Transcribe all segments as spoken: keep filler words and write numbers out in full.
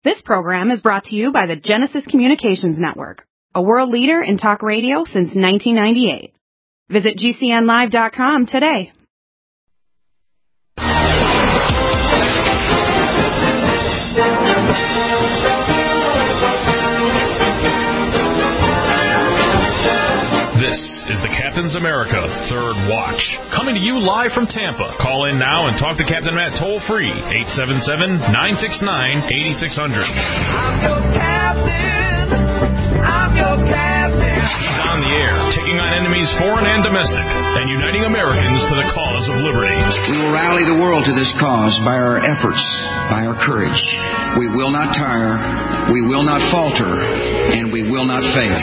This program is brought to you by the Genesis Communications Network, a world leader in talk radio since nineteen ninety-eight. Visit G C N live dot com today. This is the Captain's America Third Watch, coming to you live from Tampa. Call in now and talk to Captain Matt toll-free, eight seven seven, nine six nine, eight six zero zero. I'm your captain. I'm your captain. He's on the air, taking on enemies foreign and domestic, and uniting Americans to the cause of liberty. We will rally the world to this cause by our efforts, by our courage. We will not tire, we will not falter, and we will not fail.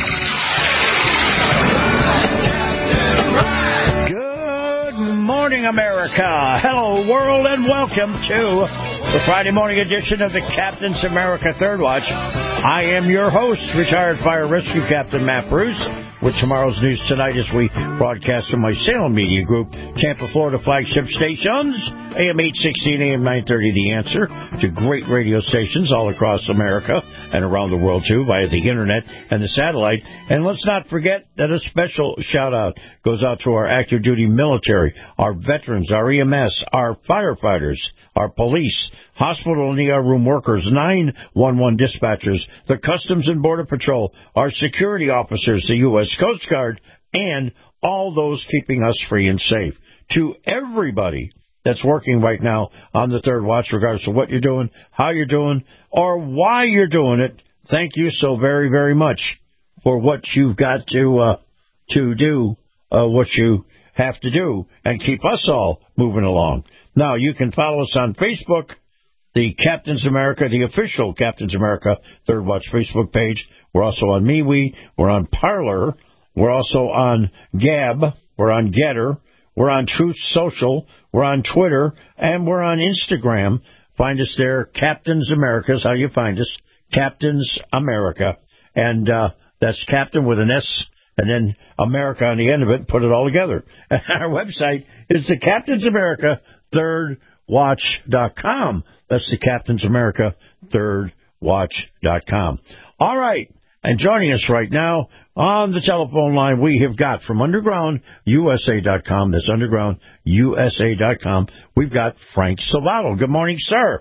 Good morning, America. Hello, world, and welcome to the Friday morning edition of the Captain's America Third Watch. I am your host, retired fire rescue captain Matt Bruce, with tomorrow's news tonight as we broadcast from my Salem Media Group, Tampa, Florida flagship stations, A M eight sixty and A M nine thirty, The Answer, to great radio stations all across America and around the world, too, via the Internet and the satellite. And let's not forget that a special shout-out goes out to our active duty military, our veterans, our E M S, our firefighters, our police, hospital and E R room workers, nine one one dispatchers, the Customs and Border Patrol, our security officers, the U S Coast Guard, and all those keeping us free and safe. To everybody that's working right now on the Third Watch, regardless of what you're doing, how you're doing, or why you're doing it, thank you so very, very much for what you've got to uh, to do, uh, what you have to do, and keep us all moving along. Now, you can follow us on Facebook, the Captain's America, the official Captain's America Third Watch Facebook page. We're also on MeWe. We're on Parler. We're also on Gab. We're on Getter. We're on Truth Social. We're on Twitter. And we're on Instagram. Find us there. Captain's America is how you find us. Captain's America. And uh, that's Captain with an S and then America on the end of it. Put it all together. And our website is the Captain's America Third Watch dot com. That's the Captain's America Third Watch dot com. All right. And joining us right now on the telephone line, we have got from Underground U S A dot com. That's Underground U S A dot com. We've got Frank Salvato. Good morning, sir.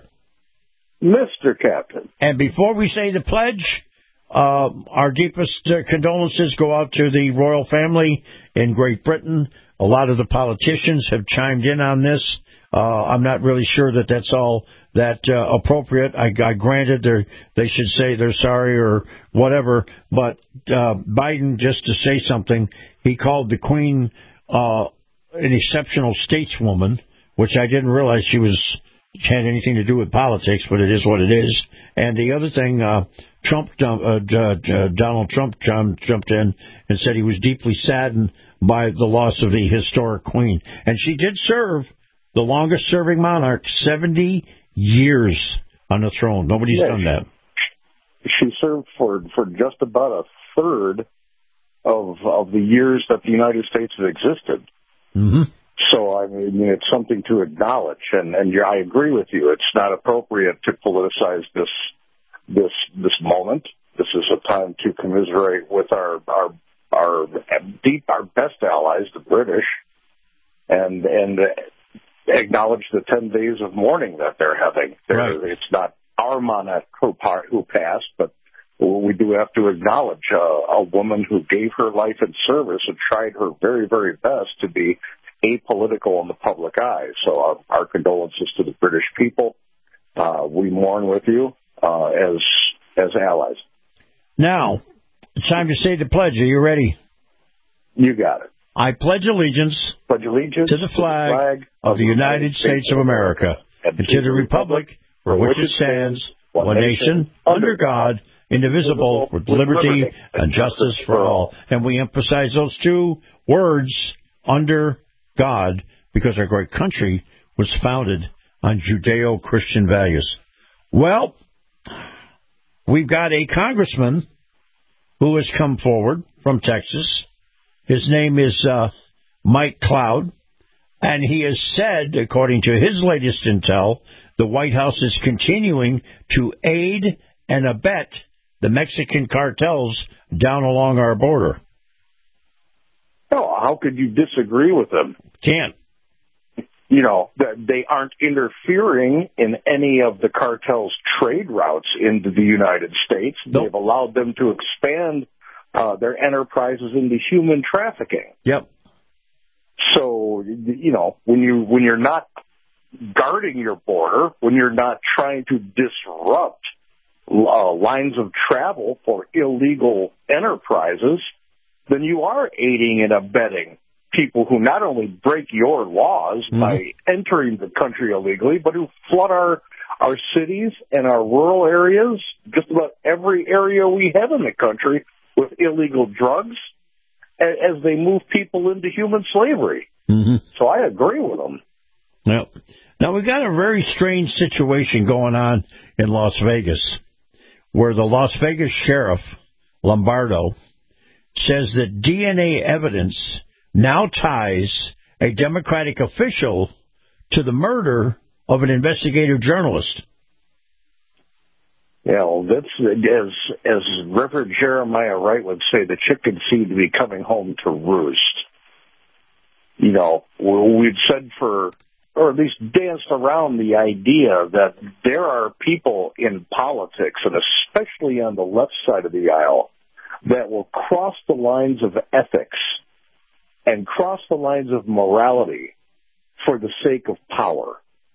Mister Captain. And before we say the pledge, uh, our deepest uh, condolences go out to the royal family in Great Britain. A lot of the politicians have chimed in on this. Uh, I'm not really sure that that's all that uh, appropriate. I, I granted they should say they're sorry or whatever, but uh, Biden, just to say something, he called the Queen uh, an exceptional stateswoman, which I didn't realize she was had anything to do with politics, but it is what it is. And the other thing, uh, Trump, uh, uh, Donald Trump jumped in and said he was deeply saddened by the loss of the historic Queen. And she did serve the longest-serving monarch, seventy years on the throne. Nobody's yeah, done that. She served for, for just about a third of of the years that the United States has existed. Mm-hmm. So, I mean, it's something to acknowledge, and, and I agree with you. It's not appropriate to politicize this this this moment. This is a time to commiserate with our our our deep, our best allies, the British, and and acknowledge the ten days of mourning that they're having. They're, right. It's not our monarch who, who passed, but we do have to acknowledge uh, a woman who gave her life in service and tried her very, very best to be apolitical in the public eye. So our, our condolences to the British people. Uh, we mourn with you uh, as as allies. Now, it's time to say the pledge. Are you ready? You got it. I pledge allegiance, pledge allegiance to the flag, to the flag of the United States, States of America, and, and to the republic for which it stands, one nation, under God, indivisible, with liberty and justice for all. And we emphasize those two words, under God, because our great country was founded on Judeo-Christian values. Well, we've got a congressman who has come forward from Texas. His name is uh, Mike Cloud, And he has said, according to his latest intel, the White House is continuing to aid and abet the Mexican cartels down along our border. No, how could you disagree with them? Can't. You know, they aren't interfering in any of the cartel's trade routes into the United States. Nope. They've allowed them to expand uh, their enterprises into human trafficking. Yep. So, you know, when you when you're not guarding your border, when you're not trying to disrupt uh, lines of travel for illegal enterprises, then you are aiding and abetting people who not only break your laws mm-hmm. by entering the country illegally, but who flood our our cities and our rural areas, just about every area we have in the country, with illegal drugs as they move people into human slavery. Mm-hmm. So I agree with them. Yep. Now, we've got a very strange situation going on in Las Vegas, where the Las Vegas sheriff, Lombardo, says that D N A evidence now ties a Democratic official to the murder of an investigative journalist. Yeah, well, that's, as, as Reverend Jeremiah Wright would say, the chickens seem to be coming home to roost. You know, we've said for, or at least danced around the idea that there are people in politics, and especially on the left side of the aisle, that will cross the lines of ethics and cross the lines of morality for the sake of power.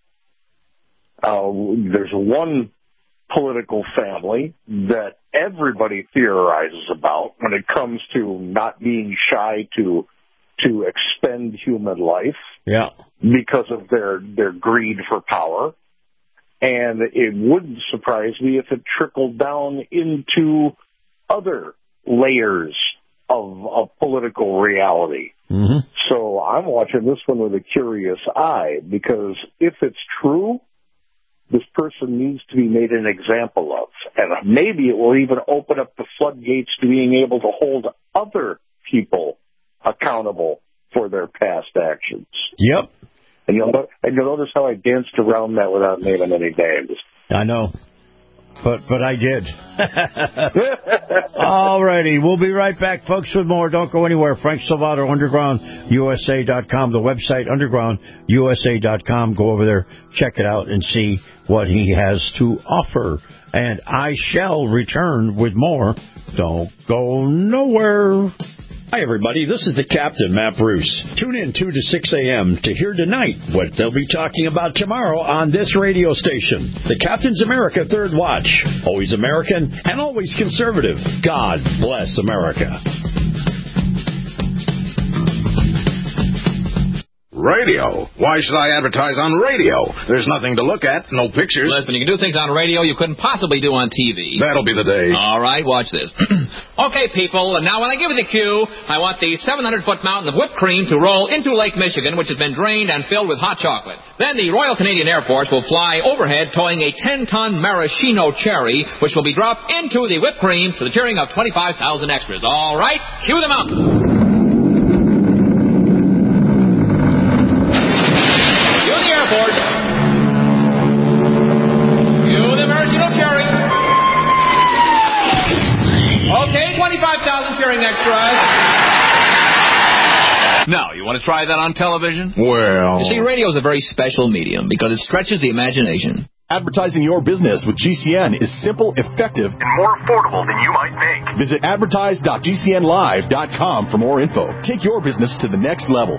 Uh, there's one political family that everybody theorizes about when it comes to not being shy to to expend human life, yeah, because of their their greed for power. And it wouldn't surprise me if it trickled down into other layers of, of political reality. Mm-hmm. So I'm watching this one with a curious eye, because if it's true, this person needs to be made an example of. And maybe it will even open up the floodgates to being able to hold other people accountable for their past actions. Yep. And you'll, and you'll notice how I danced around that without naming any names. I know. But but I did. All righty. We'll be right back, folks, with more. Don't go anywhere. Frank Salvato, underground U S A dot com, the website, underground U S A dot com. Go over there, check it out, and see what he has to offer. And I shall return with more. Don't go nowhere. Hi, everybody. This is the Captain, Matt Bruce. Tune in two to six a.m. to hear tonight what they'll be talking about tomorrow on this radio station. The Captain's America Third Watch. Always American and always conservative. God bless America. Radio. Why should I advertise on radio? There's nothing to look at, no pictures. Listen, you can do things on radio you couldn't possibly do on T V. That'll be the day. All right, watch this. Okay, people, and now when I give you the cue, I want the seven hundred foot mountain of whipped cream to roll into Lake Michigan, which has been drained and filled with hot chocolate. Then the Royal Canadian Air Force will fly overhead towing a ten ton maraschino cherry, which will be dropped into the whipped cream to the cheering of twenty-five thousand extras. All right, cue them up. twenty-five thousand cheering extras. Now, you want to try that on television? Well... You see, radio is a very special medium because it stretches the imagination. Advertising your business with G C N is simple, effective, and more affordable than you might think. Visit advertise dot G C N live dot com for more info. Take your business to the next level.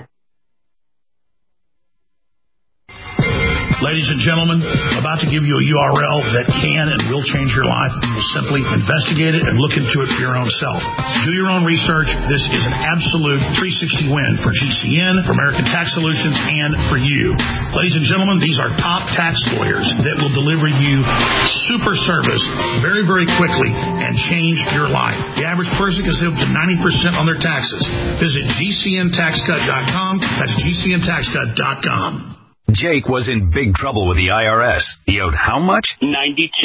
Ladies and gentlemen, I'm about to give you a U R L that can and will change your life. You will simply investigate it and look into it for your own self. Do your own research. This is an absolute three sixty win for G C N, for American Tax Solutions, and for you. Ladies and gentlemen, these are top tax lawyers that will deliver you super service very, very quickly and change your life. The average person can save up to ninety percent on their taxes. Visit G C N tax cut dot com. That's G C N tax cut dot com. Jake was in big trouble with the I R S. He owed how much? ninety-two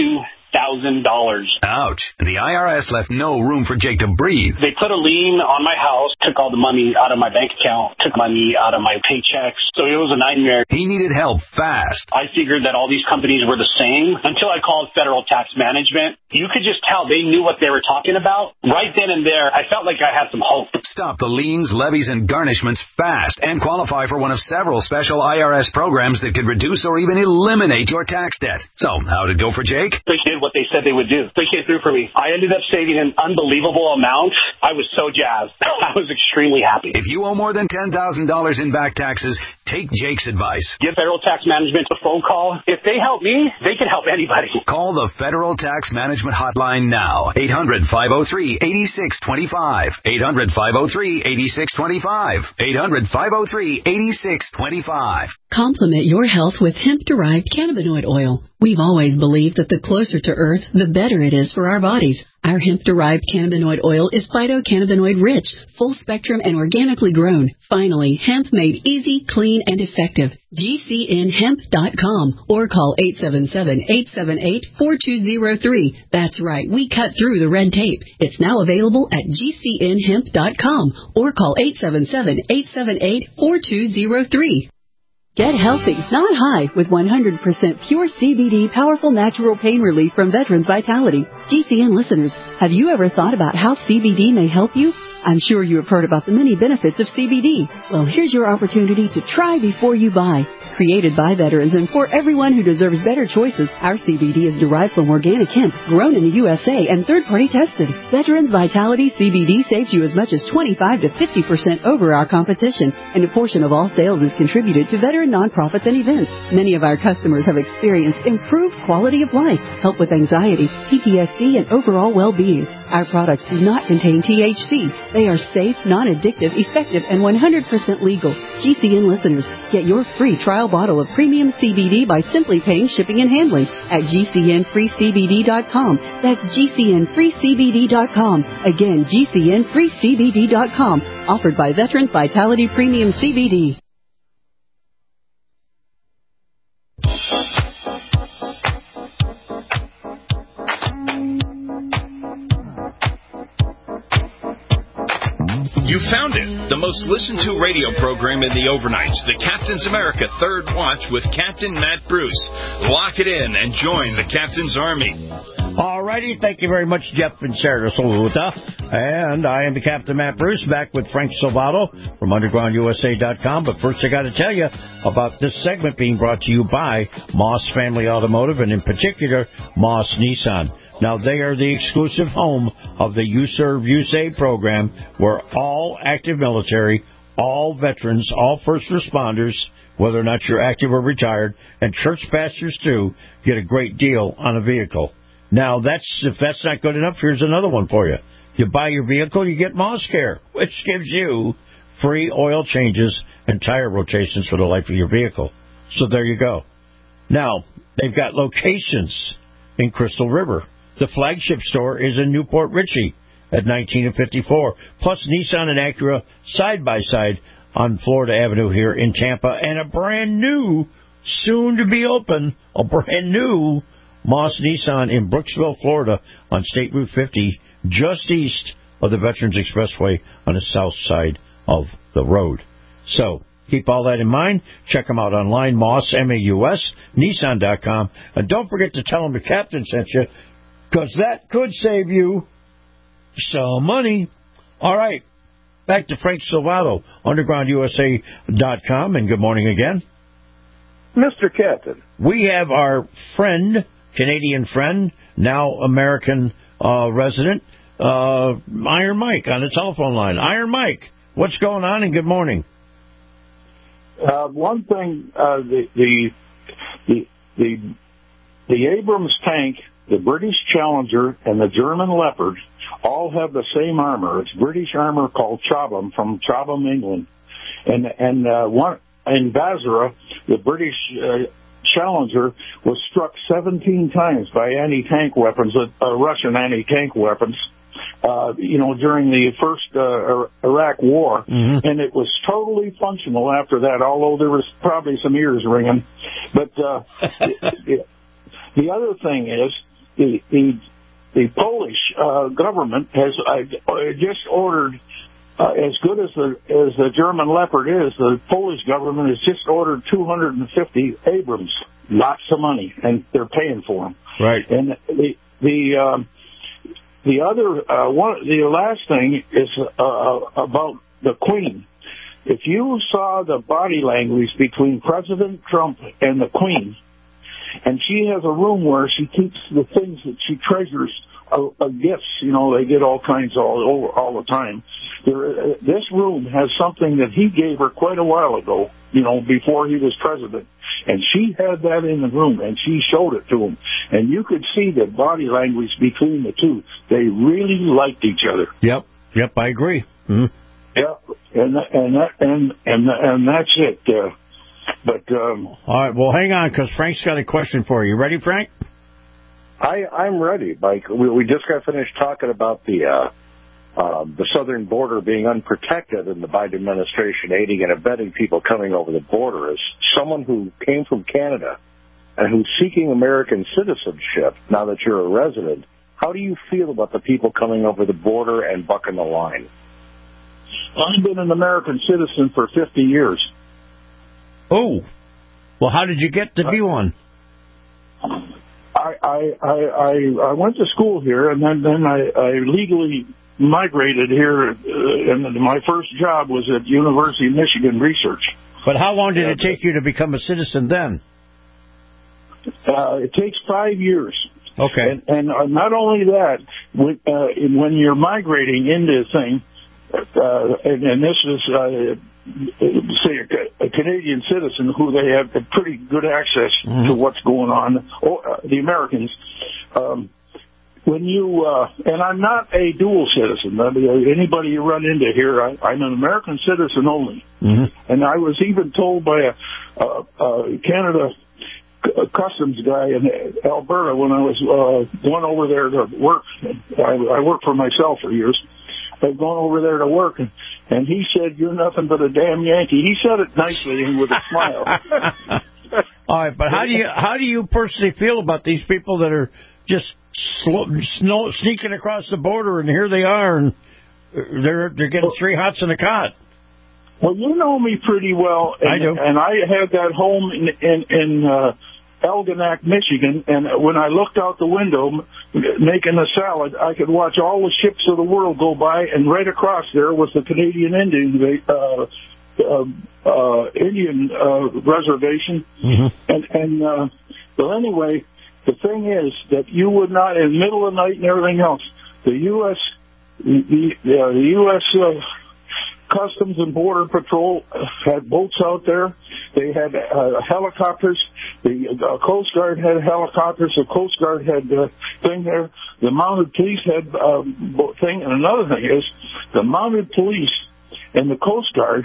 thousand dollars. Ouch. The I R S left no room for Jake to breathe. They put a lien on my house, took all the money out of my bank account, took money out of my paychecks. So it was a nightmare. He needed help fast. I figured that all these companies were the same until I called Federal Tax Management. You could just tell they knew what they were talking about. Right then and there, I felt like I had some hope. Stop the liens, levies, and garnishments fast and qualify for one of several special I R S programs that could reduce or even eliminate your tax debt. So, how did it go for Jake? They did what they said they would do. They came through for me. I ended up saving an unbelievable amount. I was so jazzed. I was extremely happy. If you owe more than ten thousand dollars in back taxes, take Jake's advice. Give Federal Tax Management a phone call. If they help me, they can help anybody. Call the Federal Tax Management Hotline now. eight hundred, five oh three, eight six two five. eight hundred, five oh three, eight six two five. eight hundred, five oh three, eight six two five. Complement your health with hemp-derived cannabinoid oil. We've always believed that the closer to Earth, the better it is for our bodies. Our hemp-derived cannabinoid oil is phytocannabinoid-rich, full-spectrum, and organically grown. Finally, hemp made easy, clean, and effective. G C N hemp dot com or call eight seven seven, eight seven eight, four two zero three. That's right, we cut through the red tape. It's now available at G C N hemp dot com or call eight seven seven, eight seven eight, four two zero three. Get healthy, not high, with one hundred percent pure C B D powerful natural pain relief from Veterans Vitality. G C N listeners, have you ever thought about how C B D may help you? I'm sure you have heard about the many benefits of C B D. Well, here's your opportunity to try before you buy. Created by veterans and for everyone who deserves better choices, our C B D is derived from organic hemp, grown in the U S A and third-party tested. Veterans Vitality C B D saves you as much as twenty-five to fifty percent over our competition, and a portion of all sales is contributed to veteran nonprofits and events. Many of our customers have experienced improved quality of life, help with anxiety, P T S D, and overall well-being. Our products do not contain T H C. They are safe, non-addictive, effective, and one hundred percent legal. G C N listeners, get your free trial bottle of premium C B D by simply paying shipping and handling at G C N free C B D dot com. That's G C N free C B D dot com. Again, G C N free C B D dot com. Offered by Veterans Vitality Premium C B D. You found it, the most listened to radio program in the overnights, the Captain's America Third Watch with Captain Matt Bruce. Lock it in and join the Captain's Army. All righty, thank you very much, Jeff and Sarasota. And I am the Captain Matt Bruce, back with Frank Salvato from underground U S A dot com. But first, I got to tell you about this segment being brought to you by Moss Family Automotive, and in particular, Moss Nissan. Now, they are the exclusive home of the You Serve, You Save program, where all active military, all veterans, all first responders, whether or not you're active or retired, and church pastors too, get a great deal on a vehicle. Now, that's if that's not good enough, here's another one for you. You buy your vehicle, you get Moss Care, which gives you free oil changes and tire rotations for the life of your vehicle. So there you go. Now, they've got locations in Crystal River. The flagship store is in Newport Richey at nineteen and fifty-four, plus Nissan and Acura side-by-side on Florida Avenue here in Tampa, and a brand new, soon-to-be-open, a brand new Moss Nissan in Brooksville, Florida on State Route fifty, just east of the Veterans Expressway on the south side of the road. So, keep all that in mind. Check them out online, Moss, M A U S, Nissan dot com. And don't forget to tell them the Captain sent you, because that could save you some money. All right, back to Frank Salvato, underground U S A dot com, and good morning again. Mister Captain. We have our friend, Canadian friend, now American uh, resident, uh, Iron Mike, on the telephone line. Iron Mike, what's going on, and good morning. Uh, one thing, uh, the, the the the the Abrams tank, the British Challenger, and the German Leopard all have the same armor. It's British armor called Chobham from Chobham, England, and and uh, one in Basra, the British uh, Challenger was struck seventeen times by anti-tank weapons, uh, Russian anti-tank weapons. Uh, you know, during the first uh, Iraq War, mm-hmm. and it was totally functional after that, although there was probably some ears ringing. But uh, the, the other thing is, the the the Polish uh, government has uh, just ordered, uh, as good as the as the German Leopard is, the Polish government has just ordered two hundred fifty Abrams, lots of money, and they're paying for them. Right. And the the um, the other uh, one, the last thing is uh, about the Queen. If you saw the body language between President Trump and the Queen, and she has a room where she keeps the things that she treasures, uh, uh, gifts, you know, they get all kinds all over all the time. There, uh, this room has something that he gave her quite a while ago, you know, before he was president. And she had that in the room, and she showed it to him. And you could see the body language between the two. They really liked each other. Yep, yep, I agree. Mm-hmm. Yeah, and and that, and and and that's it. Uh, but um, all right, well, hang on, because Frank's got a question for you. Ready, Frank? I I'm ready, Mike. We, we just got finished talking about the uh, uh, the southern border being unprotected, and the Biden administration aiding and abetting people coming over the border. As someone who came from Canada and who's seeking American citizenship now that you're a resident, how do you feel about the people coming over the border and bucking the line? I've been an American citizen for fifty years. Oh, well, how did you get to be one? I I I I, I went to school here, and then then I, I legally migrated here, uh, and my first job was at University of Michigan Research. But how long did it take you to become a citizen then? Uh, it takes five years. Okay. And, and uh, not only that, when, uh, when you're migrating into a thing, Uh, and, and this is, uh, say, a, a Canadian citizen who they have pretty good access mm-hmm. to what's going on, or, uh, the Americans. Um, when you, uh, and I'm not a dual citizen. I mean, anybody you run into here, I, I'm an American citizen only. Mm-hmm. And I was even told by a, a, a Canada customs guy in Alberta when I was uh, going over there to work. I, I worked for myself for years. I've gone over there to work, and, and he said, "You're nothing but a damn Yankee." He said it nicely and with a smile. All right, but how do you how do you personally feel about these people that are just slow, snow, sneaking across the border, and here they are, and they're they're getting three hots in a cot? Well, you know me pretty well, and, I do, and I had that home in in, in uh, Algonac, Michigan, and when I looked out the window making a salad, I could watch all the ships of the world go by, and right across there was the Canadian Indian uh, uh, uh, Indian uh, reservation. Mm-hmm. And, and uh, well, anyway, the thing is that you would not, in the middle of the night and everything else, the U S the, the, the U S Uh, Customs and Border Patrol had boats out there. They had uh, helicopters. The uh, Coast Guard had helicopters. The Coast Guard had uh, thing there. The Mounted Police had uh, thing. And another thing is, the Mounted Police and the Coast Guard,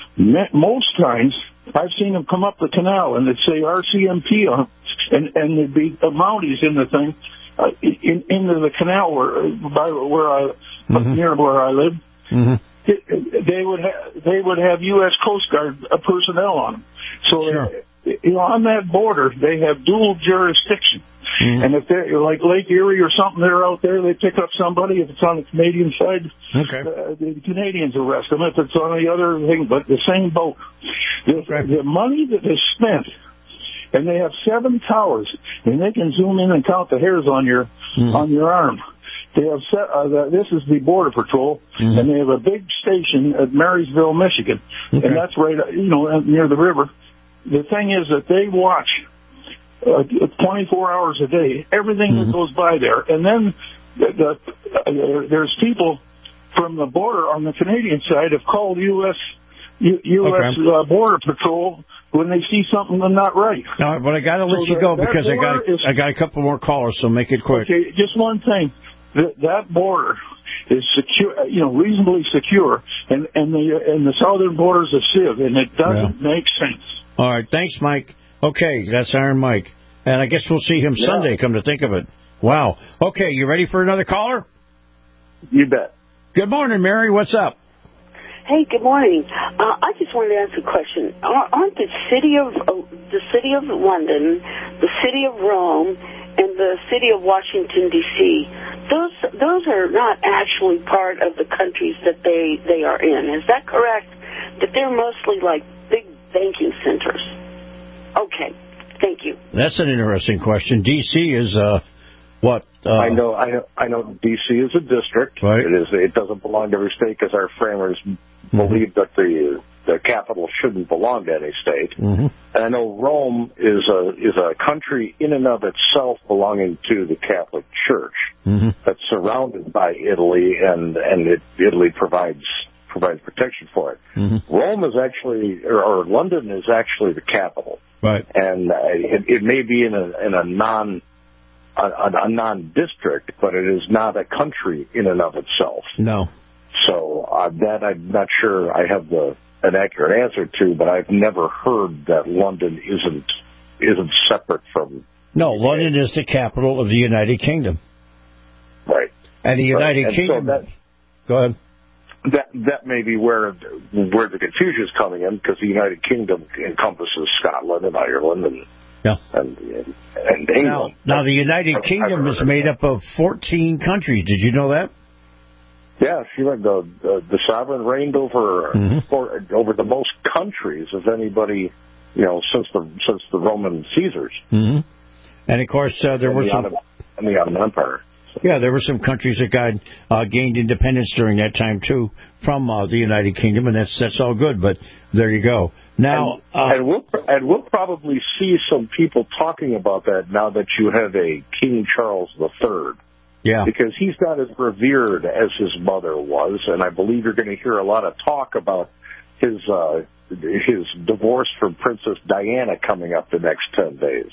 most times, I've seen them come up the canal and it'd say R C M P on it, and, and there'd be uh, Mounties in the thing, uh, in, into the canal where, by where I, mm-hmm. near where I live. Mm-hmm. They would have they would have U S Coast Guard personnel on them. So sure. you know, on that border, they have dual jurisdiction. Mm-hmm. And if they're like Lake Erie or something, they're out there, they pick up somebody. If it's on the Canadian side, okay. uh, the Canadians arrest them. If it's on the other thing, but the same boat. The, okay. the money that is spent, and they have seven towers, and they can zoom in and count the hairs on your mm-hmm. on your arm. They have set, uh, the, this is the Border Patrol, mm-hmm. and they have a big station at Marysville, Michigan, okay. and that's right, you know, near the river. The thing is that they watch uh, twenty-four hours a day, everything mm-hmm. that goes by there, and then the, the, uh, there's people from the border on the Canadian side have called U S U, U.S. Okay. Uh, Border Patrol when they see something not right. All right, but I got to let so you go because I got is, I got a couple more callers, so make it quick. Okay, just one thing. That border is secure, you know, reasonably secure, and and the and the southern border is a sieve, and it doesn't yeah. make sense. All right, thanks, Mike. Okay, that's Iron Mike, and I guess we'll see him yeah. Sunday. Come to think of it, wow. Okay, you ready for another caller? You bet. Good morning, Mary. What's up? Hey, good morning. Uh, I just wanted to ask a question. Aren't the city of uh, the city of London, the city of Rome, and the city of Washington, D C, those those are not actually part of the countries that they, they are in. Is that correct? That they're mostly like big banking centers? Okay, thank you. That's an interesting question. D C is uh, what? Uh, I know, I know, I know. D C is a district. Right. It is. It doesn't belong to every state because our framers mm-hmm. believe that the the capital shouldn't belong to any state. Mm-hmm. And I know Rome is a is a country in and of itself belonging to the Catholic Church. Mm-hmm. That's surrounded by Italy, and and it, Italy provides provides protection for it. Mm-hmm. Rome is actually, or, or London is actually the capital. Right. And uh, it, it may be in a in a non a, a non-district, but it is not a country in and of itself. No. So uh, that I'm not sure I have the an accurate answer to, but I've never heard that London isn't isn't separate from. No, London is the capital of the United Kingdom. Right. And the United right. Kingdom. So that, go ahead. That that may be where where the confusion is coming in, because the United Kingdom encompasses Scotland and Ireland and yeah. and, and, and England. Now, now the United I've, Kingdom I've is made up of fourteen countries. Did you know that? Yeah, she the the, the sovereign reigned over mm-hmm. for, over the most countries of anybody, you know, since the since the Roman Caesars. Mm-hmm. And of course, uh, there and were the some. Ottoman, and the Ottoman Empire. So. Yeah, there were some countries that got uh, gained independence during that time too from uh, the United Kingdom, and that's that's all good. But there you go. Now, and, uh, and we'll and we'll probably see some people talking about that now that you have a King Charles the Third. Yeah, because he's not as revered as his mother was, and I believe you're going to hear a lot of talk about his uh, his divorce from Princess Diana coming up the next ten days.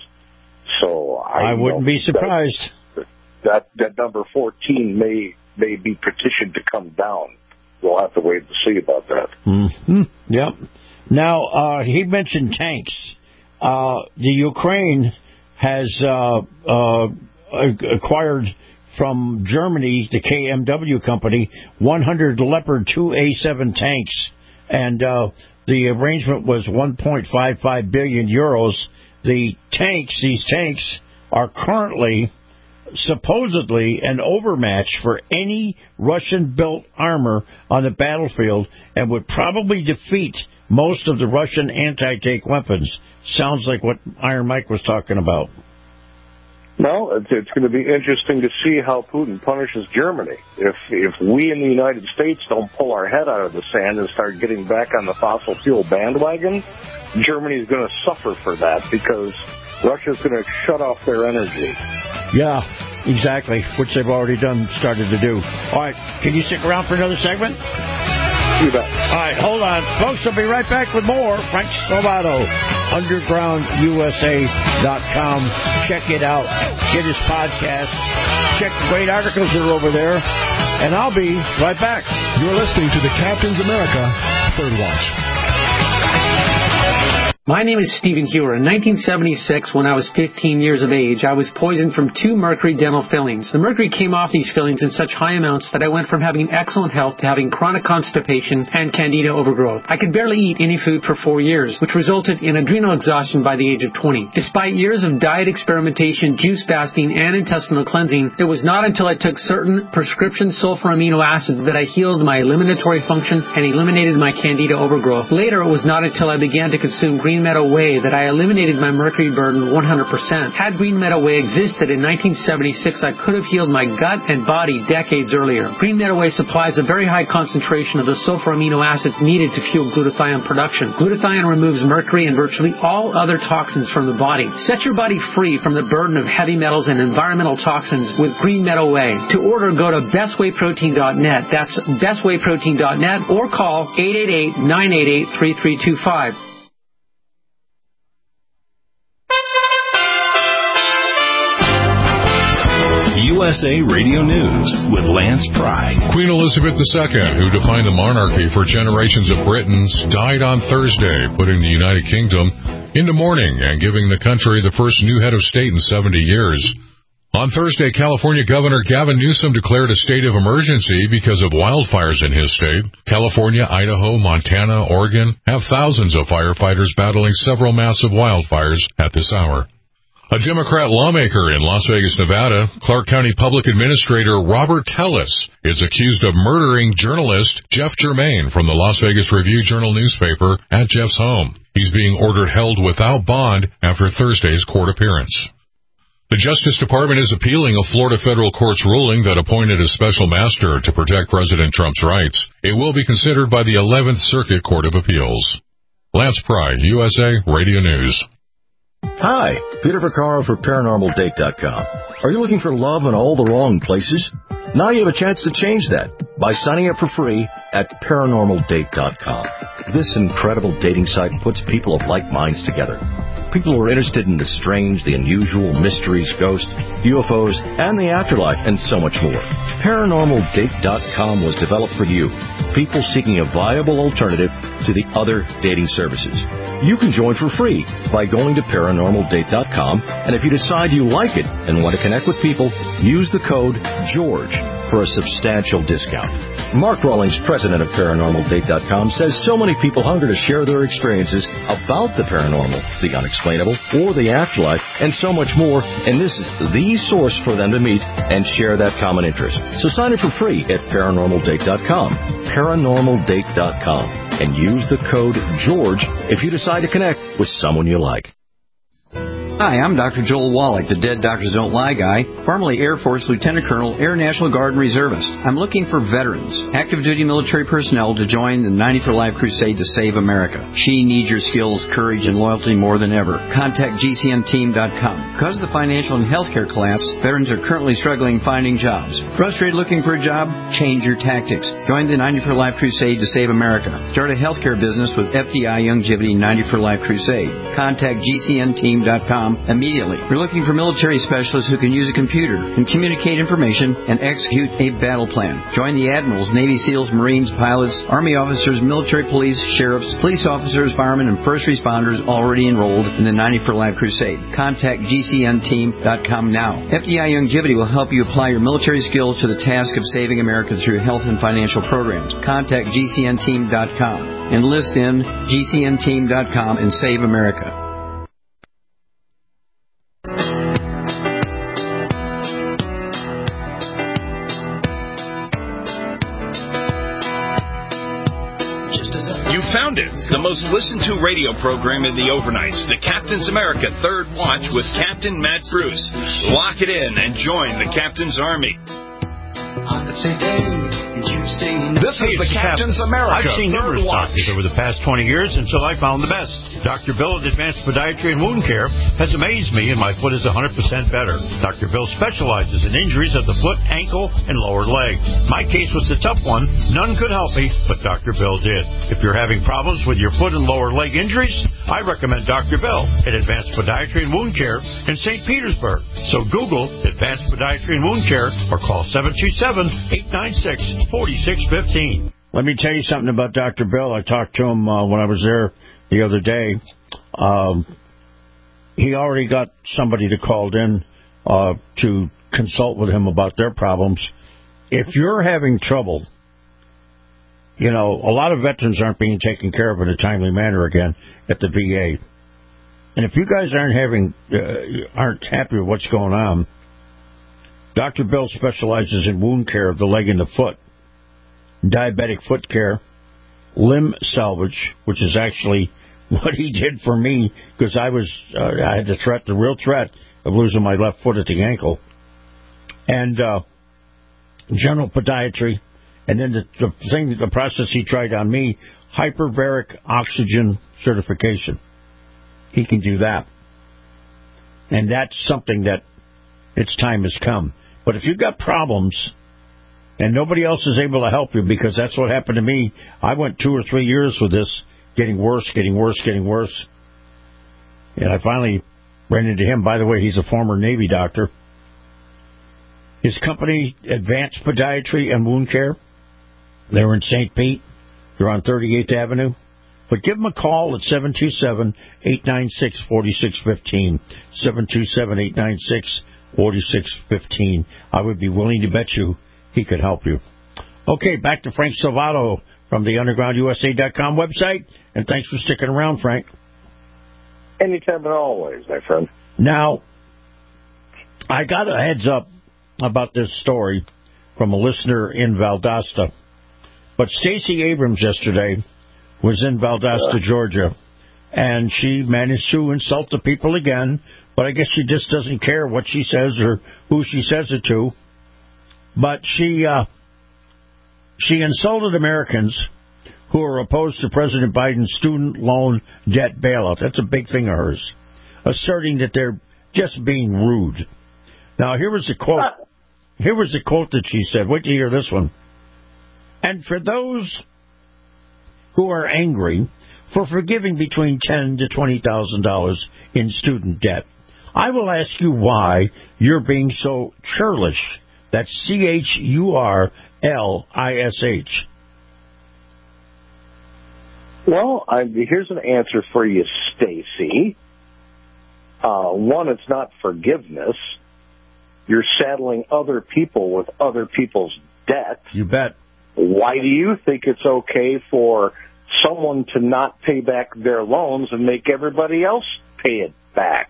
So I, I wouldn't be surprised. That, that that number fourteen may may be petitioned to come down. We'll have to wait and see about that. Mm-hmm. Yep. Now uh, he mentioned tanks. Uh, the Ukraine has uh, uh, acquired from Germany, the K M W company, one hundred Leopard two A seven tanks, and uh, the arrangement was one point five five billion euros. The tanks, these tanks, are currently supposedly an overmatch for any Russian-built armor on the battlefield and would probably defeat most of the Russian anti-tank weapons. Sounds like what Iron Mike was talking about. No, it's, it's going to be interesting to see how Putin punishes Germany. If if we in the United States don't pull our head out of the sand and start getting back on the fossil fuel bandwagon, Germany is going to suffer for that because Russia's going to shut off their energy. Yeah, exactly, which they've already done, started to do. All right, can you stick around for another segment? You bet. All right, hold on. Folks, I'll be right back with more. Frank Salvato, underground U S A dot com. Check it out. Get his podcast. Check the great articles that are over there. And I'll be right back. You're listening to the Captain's America Third Watch. My name is Stephen Hewer. In nineteen seventy-six, when I was fifteen years of age, I was poisoned from two mercury dental fillings. The mercury came off these fillings in such high amounts that I went from having excellent health to having chronic constipation and candida overgrowth. I could barely eat any food for four years, which resulted in adrenal exhaustion by the age of twenty. Despite years of diet experimentation, juice fasting, and intestinal cleansing, it was not until I took certain prescription sulfur amino acids that I healed my eliminatory function and eliminated my candida overgrowth. Later, it was not until I began to consume green Green Meadow Whey that I eliminated my mercury burden one hundred percent. Had Green Meadow Whey existed in nineteen seventy-six, I could have healed my gut and body decades earlier. Green Meadow Whey supplies a very high concentration of the sulfur amino acids needed to fuel glutathione production. Glutathione removes mercury and virtually all other toxins from the body. Set your body free from the burden of heavy metals and environmental toxins with Green Meadow Whey. To order, go to best whey protein dot net. That's best whey protein dot net or call eight eight eight, nine eight eight, three three two five. U S A Radio News with Lance Pry. Queen Elizabeth the Second, who defined the monarchy for generations of Britons, died on Thursday, putting the United Kingdom into mourning and giving the country the first new head of state in seventy years. On Thursday, California Governor Gavin Newsom declared a state of emergency because of wildfires in his state. California, Idaho, Montana, Oregon have thousands of firefighters battling several massive wildfires at this hour. A Democrat lawmaker in Las Vegas, Nevada, Clark County Public Administrator Robert Tellis is accused of murdering journalist Jeff Germain from the Las Vegas Review-Journal newspaper at Jeff's home. He's being ordered held without bond after Thursday's court appearance. The Justice Department is appealing a Florida federal court's ruling that appointed a special master to protect President Trump's rights. It will be considered by the eleventh Circuit Court of Appeals. Lance Pry, U S A Radio News. Hi, Peter Vaccaro for Paranormal Date dot com. Are you looking for love in all the wrong places? Now you have a chance to change that by signing up for free at Paranormal Date dot com. This incredible dating site puts people of like minds together. People who are interested in the strange, the unusual, mysteries, ghosts, U F Os, and the afterlife, and so much more. Paranormal Date dot com was developed for you, people seeking a viable alternative to the other dating services. You can join for free by going to Paranormal Date dot com, and if you decide you like it and want to connect with people, use the code GEORGE for a substantial discount. Mark Rawlings, president of Paranormal Date dot com, says so many people hunger to share their experiences about the paranormal, the unexplainable, or the afterlife, and so much more, and this is the source for them to meet and share that common interest. So sign up for free at Paranormal Date dot com, Paranormal Date dot com, and use the code GEORGE if you decide to connect with someone you like. Hi, I'm Doctor Joel Wallach, the Dead Doctors Don't Lie guy, formerly Air Force Lieutenant Colonel, Air National Guard and Reservist. I'm looking for veterans, active duty military personnel to join the ninety for Life crusade to save America. She needs your skills, courage, and loyalty more than ever. Contact G C N team dot com. Because of the financial and healthcare collapse, veterans are currently struggling finding jobs. Frustrated looking for a job? Change your tactics. Join the ninety for Life crusade to save America. Start a healthcare business with F D I Youngevity ninety for Life crusade. Contact G C N team dot com immediately. We're looking for military specialists who can use a computer and communicate information and execute a battle plan. Join the admirals, Navy SEALs, Marines, pilots, Army officers, military police, sheriffs, police officers, firemen, and first responders already enrolled in the ninety for Life crusade. Contact G C N team dot com now. F D I Youngevity will help you apply your military skills to the task of saving America through health and financial programs. Contact G C N team dot com. Enlist in G C N team dot com and save America. Found it. The most listened to radio program in the overnights, the Captain's America Third Watch with Captain Matt Bruce. Lock it in and join the Captain's Army. This is the Captain's America. I've seen numerous doctors over the past twenty years until I found the best. Doctor Bill at Advanced Podiatry and Wound Care has amazed me, and my foot is one hundred percent better. Doctor Bill specializes in injuries of the foot, ankle, and lower leg. My case was a tough one. None could help me, but Doctor Bill did. If you're having problems with your foot and lower leg injuries, I recommend Doctor Bill at Advanced Podiatry and Wound Care in Saint Petersburg. So Google Advanced Podiatry and Wound Care or call seven two seven, eight nine six, four six one five. Let me tell you something about Doctor Bill. I talked to him uh, when I was there the other day. Um, he already got somebody that called in uh, to consult with him about their problems. If you're having trouble, you know, a lot of veterans aren't being taken care of in a timely manner again at the V A. And if you guys aren't having, uh, aren't happy with what's going on, Doctor Bill specializes in wound care of the leg and the foot, diabetic foot care, limb salvage, which is actually what he did for me because I was uh, I had the threat, the real threat of losing my left foot at the ankle, and uh, general podiatry, and then the, the thing, the process he tried on me, hyperbaric oxygen certification. He can do that, and that's something that its time has come. But if you've got problems and nobody else is able to help you, because that's what happened to me, I went two or three years with this, getting worse, getting worse, getting worse. And I finally ran into him. By the way, he's a former Navy doctor. His company, Advanced Podiatry and Wound Care, they're in Saint Pete. They're on thirty-eighth Avenue. But give him a call at seven two seven, eight nine six, four six one five, seven two seven, eight nine six, four six one five. I would be willing to bet you he could help you. Okay, back to Frank Salvato from the underground U S A dot com website, and thanks for sticking around, Frank. Anytime and always, my friend. Now, I got a heads up about this story from a listener in Valdosta. But Stacey Abrams yesterday was in Valdosta, Georgia, and she managed to insult the people again, but I guess she just doesn't care what she says or who she says it to. But she uh, she insulted Americans who are opposed to President Biden's student loan debt bailout. That's a big thing of hers, asserting that they're just being rude. Now, here was a quote. Here was a quote that she said. Wait till you hear this one. And for those who are angry for forgiving between ten thousand dollars to twenty thousand dollars in student debt, I will ask you why you're being so churlish. That's C H U R L I S H. Well, I, here's an answer for you, Stacy. Uh, one, it's not forgiveness. You're saddling other people with other people's debt. You bet. Why do you think it's okay for someone to not pay back their loans and make everybody else pay it back?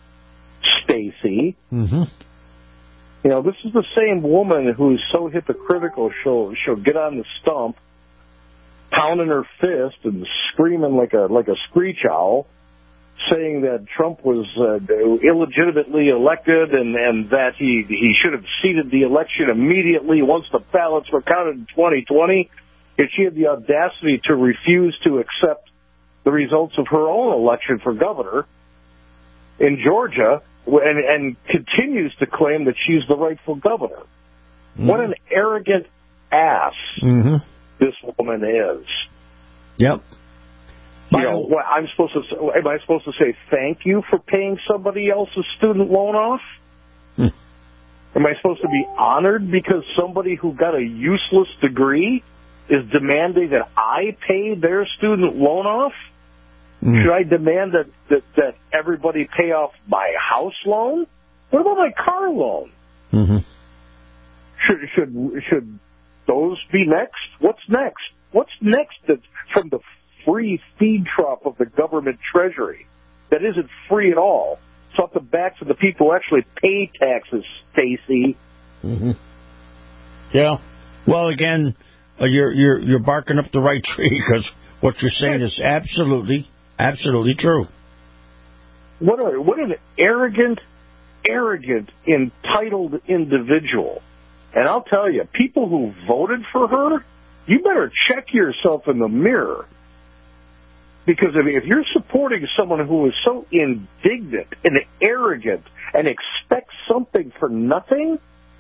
Stacy. Mm-hmm. You know, this is the same woman who's so hypocritical, she'll she'll get on the stump, pounding her fist and screaming like a like a screech owl, saying that Trump was uh, illegitimately elected and, and that he he should have ceded the election immediately once the ballots were counted in twenty twenty. Yet she had the audacity to refuse to accept the results of her own election for governor in Georgia, and, and continues to claim that she's the rightful governor. Mm-hmm. What an arrogant ass mm-hmm. this woman is. Yep. You know, what I'm supposed to am I supposed to say thank you for paying somebody else's student loan off? Hmm. Am I supposed to be honored because somebody who got a useless degree is demanding that I pay their student loan off? Hmm. Should I demand that, that that everybody pay off my house loan? What about my car loan? Mm-hmm. Should should should those be next? What's next? What's next that, from the free feed trough of the government treasury that isn't free at all? It's off the backs of the people who actually pay taxes, Stacy. Mm-hmm. Yeah. Well, again, uh, you're you're you're barking up the right tree because what you're saying is absolutely, absolutely true. What a what an arrogant, arrogant, entitled individual. And I'll tell you, people who voted for her, you better check yourself in the mirror. Because if you're supporting someone who is so indignant and arrogant and expects something for nothing,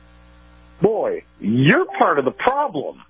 boy, you're part of the problem.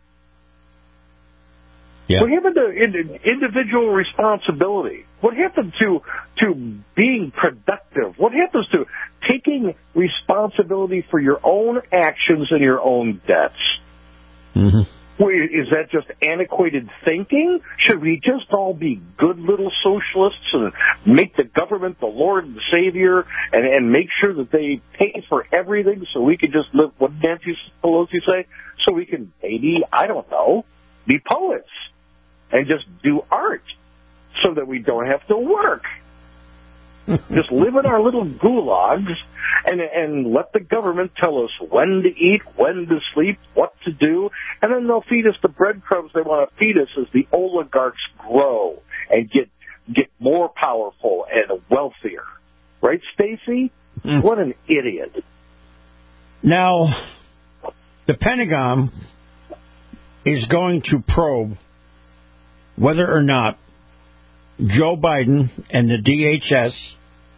Yeah. What happened to individual responsibility? What happened to to being productive? What happens to taking responsibility for your own actions and your own debts? Mm-hmm. Wait, is that just antiquated thinking? Should we just all be good little socialists and make the government the Lord and Savior and, and make sure that they pay for everything so we can just live, what did Nancy Pelosi say? So we can maybe, I don't know, be poets and just do art so that we don't have to work. Just live in our little gulags and and let the government tell us when to eat, when to sleep, what to do, and then they'll feed us the breadcrumbs they want to feed us as the oligarchs grow and get get more powerful and wealthier. Right, Stacy? Mm. What an idiot. Now, the Pentagon is going to probe whether or not Joe Biden and the D H S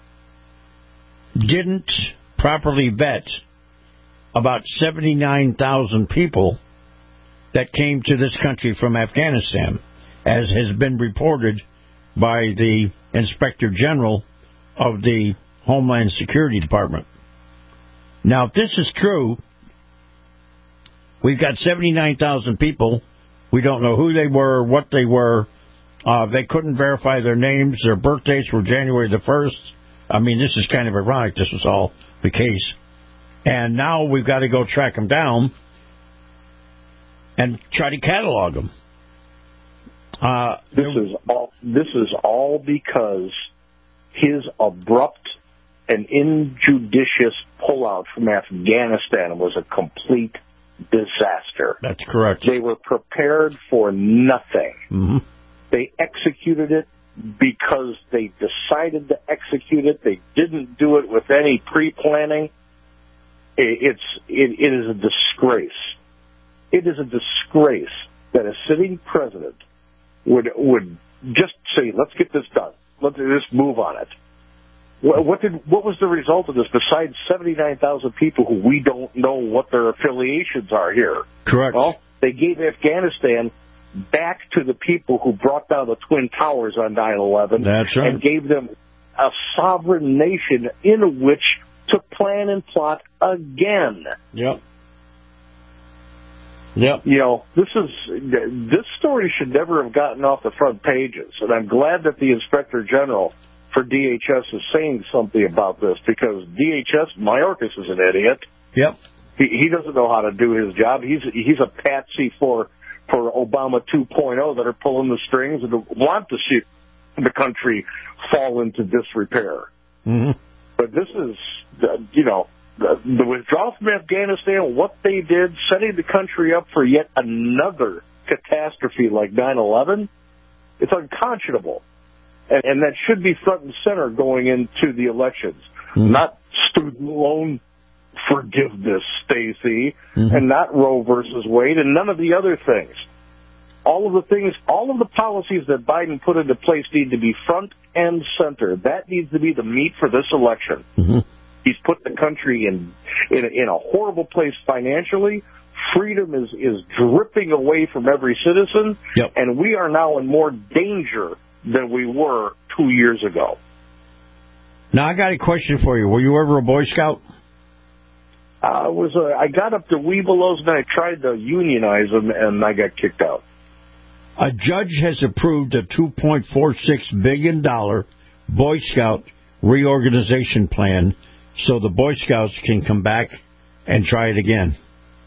didn't properly vet about seventy-nine thousand people that came to this country from Afghanistan, as has been reported by the Inspector General of the Homeland Security Department. Now, if this is true, we've got seventy-nine thousand people. We don't know who they were, what they were. Uh, they couldn't verify their names. Their birthdays were January the first. I mean, this is kind of ironic. This was all the case. And now we've got to go track them down and try to catalog them. Uh, this is all. This is all because his abrupt an injudicious pullout from Afghanistan was a complete disaster. That's correct. They were prepared for nothing. Mm-hmm. They executed it because they decided to execute it. They didn't do it with any pre-planning. It's it, it is a disgrace. It is a disgrace that a sitting president would would just say, "Let's get this done. Let's just move on it." What, what did what was the result of this? Besides seventy-nine thousand people who we don't know what their affiliations are here. Correct. Well, they gave Afghanistan back to the people who brought down the Twin Towers on nine eleven. That's right. And gave them a sovereign nation in which to plan and plot again. Yep. Yep. You know, this is this story should never have gotten off the front pages, and I'm glad that the Inspector General for D H S is saying something about this, because D H S, Mayorkas is an idiot. Yep. He, he doesn't know how to do his job. He's he's a patsy for for Obama two point oh that are pulling the strings and want to see the country fall into disrepair. Mm-hmm. But this is, you know, the, the withdrawal from Afghanistan, what they did, setting the country up for yet another catastrophe like nine eleven, it's unconscionable. And, and that should be front and center going into the elections. Mm-hmm. Not student loan forgiveness, Stacey, mm-hmm. and not Roe versus Wade, and none of the other things. All of the things, all of the policies that Biden put into place need to be front and center. That needs to be the meat for this election. Mm-hmm. He's put the country in in a, in a horrible place financially. Freedom is, is dripping away from every citizen, yep. and we are now in more danger than we were two years ago. Now, I got a question for you. Were you ever a Boy Scout? I was. Uh, I got up to Webelos, and I tried to unionize them, and I got kicked out. A judge has approved a two point four six billion dollars Boy Scout reorganization plan so the Boy Scouts can come back and try it again.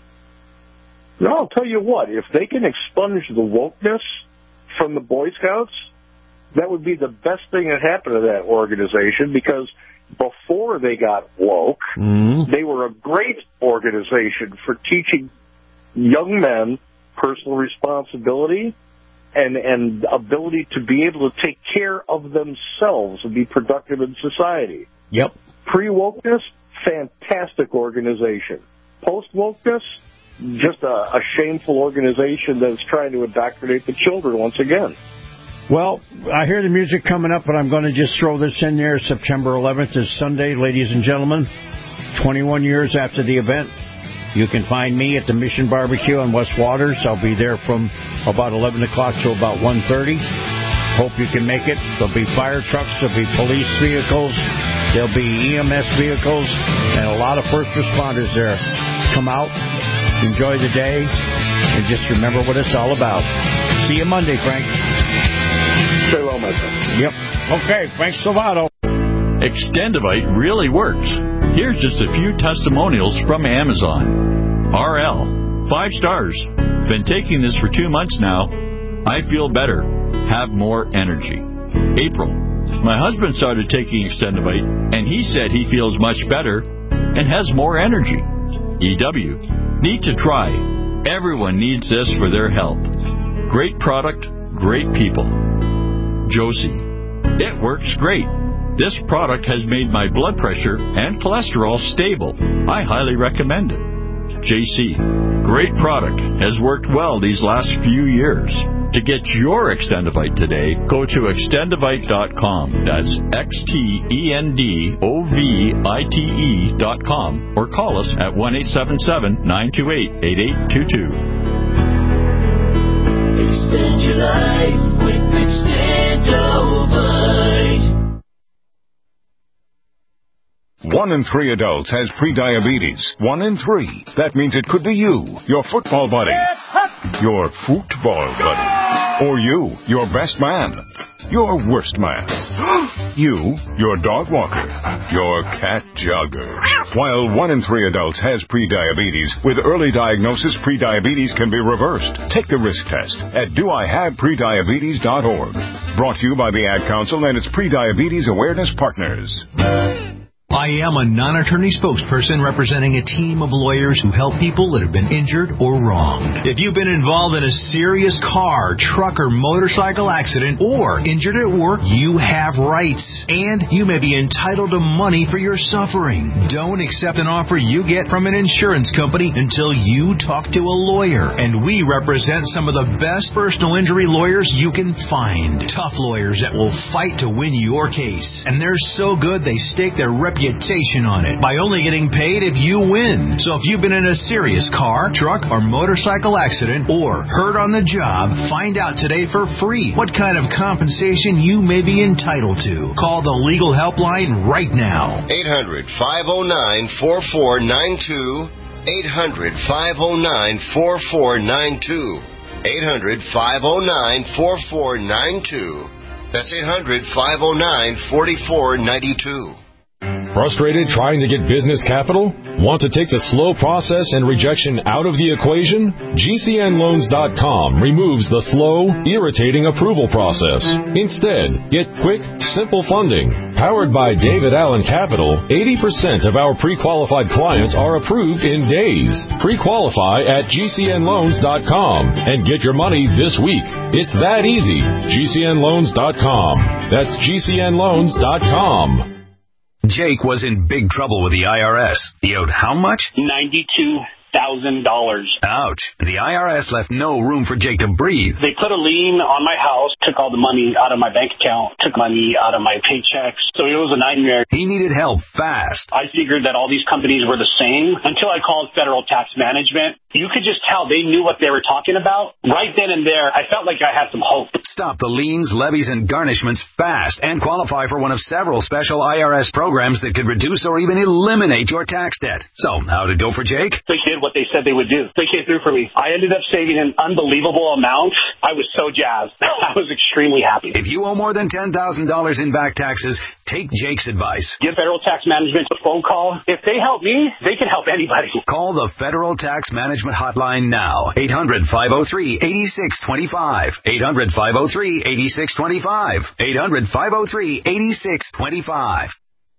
No, I'll tell you what. If they can expunge the wokeness from the Boy Scouts, that would be the best thing that happened to that organization, because before they got woke, mm-hmm. they were a great organization for teaching young men personal responsibility and and ability to be able to take care of themselves and be productive in society. Yep. Pre-wokeness, fantastic organization. Post-wokeness, just a, a shameful organization that's trying to indoctrinate the children once again. Well, I hear the music coming up, but I'm going to just throw this in there. September eleventh is Sunday, ladies and gentlemen. twenty-one years after the event. You can find me at the Mission Barbecue on West Waters. I'll be there from about eleven o'clock to about one thirty. Hope you can make it. There'll be fire trucks. There'll be police vehicles. There'll be E M S vehicles and a lot of first responders there. Come out, enjoy the day, and just remember what it's all about. See you Monday, Frank. Stay well, my friend. Yep. Okay, Frank Salvato. Extendivite really works. Here's just a few testimonials from Amazon. R L, five stars. Been taking this for two months now. I feel better. Have more energy. April, my husband started taking Extendivite, and he said he feels much better and has more energy. E W, need to try. Everyone needs this for their health. Great product, great people. Josie, it works great. This product has made my blood pressure and cholesterol stable. I highly recommend it. J C, great product. Has worked well these last few years. To get your Extendivite today, go to extendivite dot com. That's X T E N D O V I T E dot com. Or call us at one eight seven seven, nine two eight, eight eight two two. Extend your life with Extendovite. One in three adults has prediabetes. One in three. That means it could be you, your football buddy, your football buddy, or you, your best man, your worst man, you, your dog walker, your cat jogger. While one in three adults has prediabetes, with early diagnosis, prediabetes can be reversed. Take the risk test at do I have prediabetes dot org. Brought to you by the Ad Council and its Prediabetes Awareness Partners. I am a non-attorney spokesperson representing a team of lawyers who help people that have been injured or wronged. If you've been involved in a serious car, truck, or motorcycle accident or injured at work, you have rights, and you may be entitled to money for your suffering. Don't accept an offer you get from an insurance company until you talk to a lawyer, and we represent some of the best personal injury lawyers you can find. Tough lawyers that will fight to win your case, and they're so good they stake their reputation on it by only getting paid if you win. So if you've been in a serious car, truck, or motorcycle accident or hurt on the job, find out today for free what kind of compensation you may be entitled to. Call the legal helpline right now. eight hundred, five oh nine, four four nine two. eight hundred, five oh nine, four four nine two. eight hundred, five oh nine, four four nine two. That's eight hundred, five oh nine, four four nine two. Frustrated trying to get business capital? Want to take the slow process and rejection out of the equation? G C N loans dot com removes the slow, irritating approval process. Instead, get quick, simple funding. Powered by David Allen Capital, eighty percent of our pre-qualified clients are approved in days. Pre-qualify at G C N loans dot com and get your money this week. It's that easy. G C N loans dot com. That's G C N loans dot com. Jake was in big trouble with the I R S. He owed how much? ninety-two thousand dollars. Ouch. The I R S left no room for Jake to breathe. They put a lien on my house, took all the money out of my bank account, took money out of my paychecks. So it was a nightmare. He needed help fast. I figured that all these companies were the same until I called Federal Tax Management. You could just tell they knew what they were talking about. Right then and there, I felt like I had some hope. Stop the liens, levies, and garnishments fast and qualify for one of several special I R S programs that could reduce or even eliminate your tax debt. So, how'd it go for Jake? They did what they said they would do. They came through for me. I ended up saving an unbelievable amount. I was so jazzed. I was extremely happy. If you owe more than ten thousand dollars in back taxes, take Jake's advice. Give Federal Tax Management a phone call. If they help me, they can help anybody. Call the Federal Tax Management Hotline now. eight hundred, five oh three, eight six two five. eight hundred, five oh three, eight six two five. eight hundred, five oh three, eight six two five.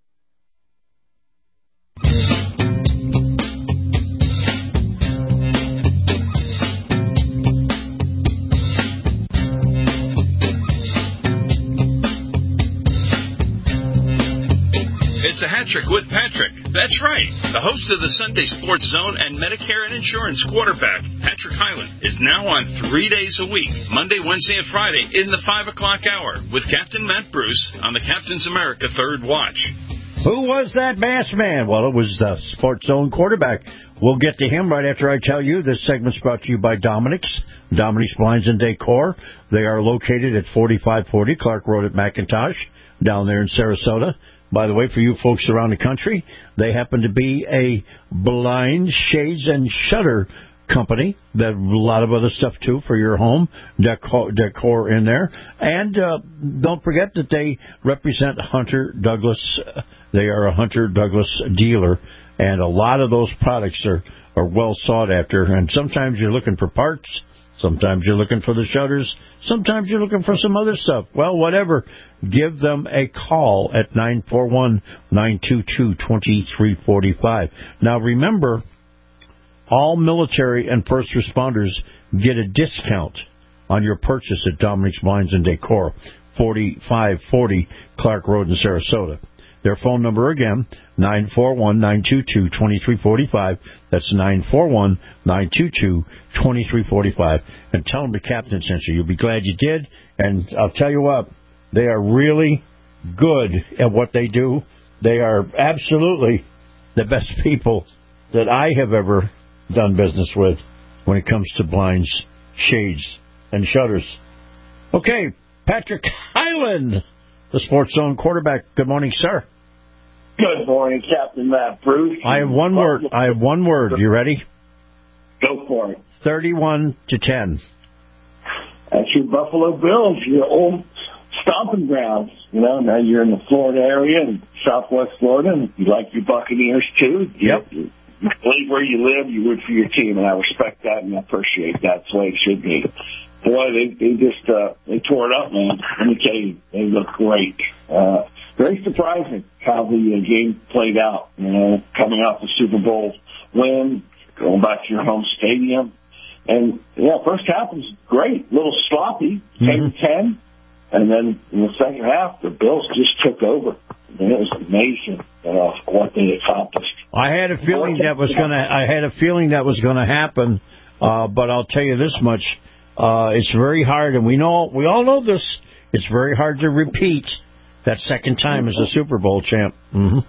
It's a hat trick with Patrick. That's right. The host of the Sunday Sports Zone and Medicare and Insurance quarterback, Patrick Hyland, is now on three days a week, Monday, Wednesday, and Friday in the five o'clock hour with Captain Matt Bruce on the Captain's America Third Watch. Who was that masked man? Well, it was the Sports Zone quarterback. We'll get to him right after I tell you. This segment's brought to you by Dominic's. Dominic's Blinds and Decor. They are located at forty-five forty Clark Road at McIntosh, down there in Sarasota. By the way, for you folks around the country, they happen to be a blind, shades, and shutter company. That a lot of other stuff, too, for your home, decor, decor in there. And uh, don't forget that they represent Hunter Douglas. They are a Hunter Douglas dealer, and a lot of those products are, are well sought after. And sometimes you're looking for parts. Sometimes you're looking for the shutters. Sometimes you're looking for some other stuff. Well, whatever. Give them a call at nine four one, nine two two, two three four five. Now, remember, all military and first responders get a discount on your purchase at Dominic's Blinds and Decor, forty-five forty Clark Road in Sarasota. Their phone number again, nine four one, nine two two, two three four five. That's nine four one, nine two two, two three four five. And tell them the Captain sent you. You'll be glad you did. And I'll tell you what, they are really good at what they do. They are absolutely the best people that I have ever done business with when it comes to blinds, shades, and shutters. Okay, Patrick Hyland, the Sports Zone quarterback. Good morning, sir. Good morning, Captain Matt Bruce. I have one word. I have one word. You ready? Go for it. Thirty-one to ten. That's your Buffalo Bills, your old stomping grounds. You know, now you're in the Florida area and Southwest Florida, and you like your Buccaneers too. Yep. You, you believe where you live, you root for your team, and I respect that and I appreciate that. That's the way it should be. Boy, they they just uh, they tore it up, man. Let me tell you, they look great. Uh, very surprising how the uh, game played out. You know, coming off the Super Bowl win, going back to your home stadium. And, yeah, first half was great, a little sloppy, ten to ten. And then in the second half, the Bills just took over. I mean, it was amazing uh, what they accomplished. I had a feeling that was going to. I had a feeling that was going to happen, uh, but I'll tell you this much: uh, it's very hard, and we know we all know this. It's very hard to repeat that second time as a Super Bowl champ. Mm-hmm.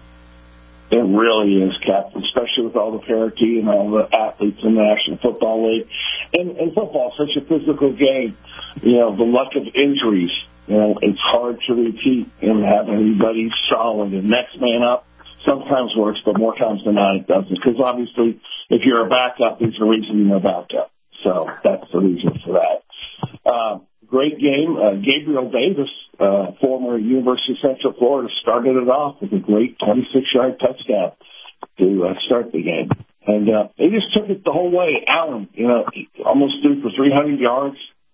It really is, Captain, especially with all the parity and all the athletes in the National Football League. And, and football is such a physical game. You know, the luck of injuries, you know, it's hard to repeat and have everybody solid. And next man up sometimes works, but more times than not it doesn't. Because obviously, if you're a backup, there's a reason you're a backup. So that's the reason for that. Uh, great game. Uh, Gabriel Davis, uh, former University of Central Florida, started it off with a great twenty-six-yard touchdown to uh, start the game. And uh, they just took it the whole way. Allen, you know, almost threw for three hundred yards.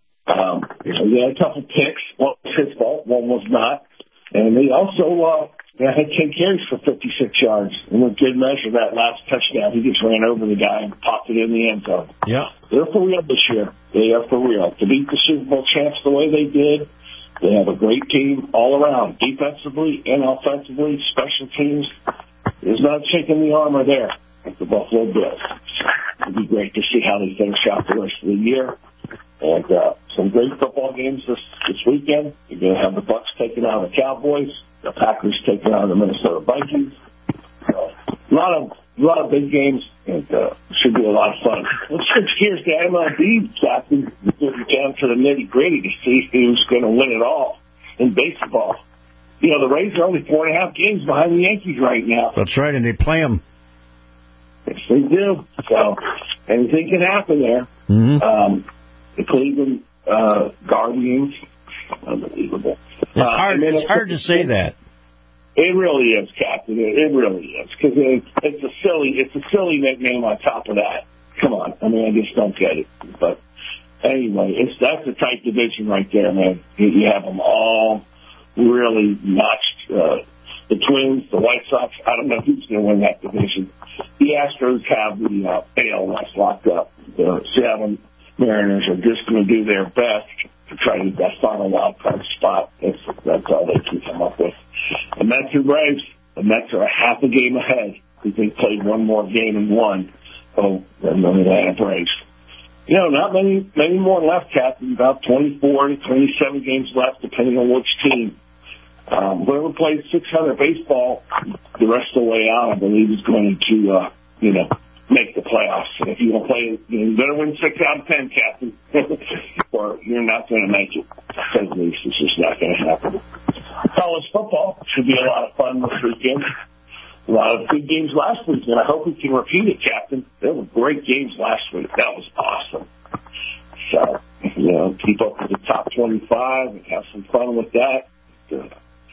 Um, he had a couple picks. One was his fault, one was not. And they also uh, you know, had ten carries for fifty-six yards. And with good measure, that last touchdown, he just ran over the guy and popped it in the end zone. Yeah. They're for real this year. They are for real. To beat the Super Bowl champs the way they did, they have a great team all around, defensively and offensively, special teams. There's not shaking the armor there at the Buffalo Bills. It'd be great to see how they finish out the rest of the year. And uh, some great football games this, this weekend. You're going to have the Bucs taking on the Cowboys, the Packers taking on the Minnesota Vikings. So, a lot of a lot of big games, and uh, should be a lot of fun. Let's switch gears to M L B, Captain. We'll get down to the nitty gritty to see who's going to win it all in baseball. You know, the Rays are only four and a half games behind the Yankees right now. That's right, and they play them. Yes, they do. So anything can happen there. Mm-hmm. Um, the Cleveland uh, Guardians, unbelievable. It's hard. Uh, it's hard to say that. It really is, Captain. It, it really is, because it, it's a silly, it's a silly nickname on top of that. Come on, I mean, I just don't get it. But anyway, it's that's a tight division right there, man. You, you have them all really notched. Uh, the Twins, the White Sox. I don't know who's going to win that division. The Astros have the uh, A L West locked up. The Seattle Mariners are just going to do their best to try to get that final wild card spot. That's, that's all they can come up with. The Mets and Braves, the Mets are a half a game ahead because they played one more game and won. Oh, than the Atlanta Braves. You know, not many many more left, Captain. About twenty-four to twenty-seven games left, depending on which team. Um, whoever plays six hundred baseball the rest of the way out, I believe, is going to, uh, you know, make the playoffs. And if you don't play, you know, you better win six out of ten, Captain, or you're not going to make it. At least it's just not going to happen. College football should be a lot of fun this weekend. A lot of good games last week, and I hope we can repeat it, Captain. There were great games last week. That was awesome. So, you know, keep up with the top twenty-five and have some fun with that. Uh,